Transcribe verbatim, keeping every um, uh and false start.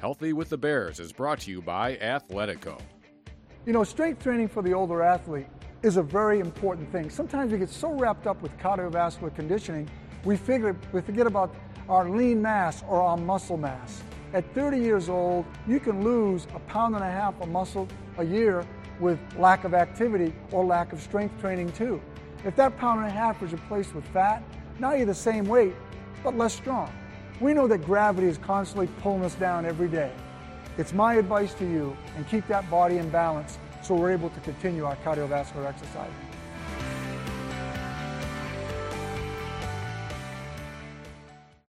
Healthy with the Bears is brought to you by Athletico. You know, strength training for the older athlete is a very important thing. Sometimes we get so wrapped up with cardiovascular conditioning, we, figure, we forget about our lean mass or our muscle mass. At thirty years old, you can lose a pound and a half of muscle a year with lack of activity or lack of strength training too. If that pound and a half is replaced with fat, now you're the same weight, but less strong. We know that gravity is constantly pulling us down every day. It's my advice to you, and keep that body in balance so we're able to continue our cardiovascular exercising.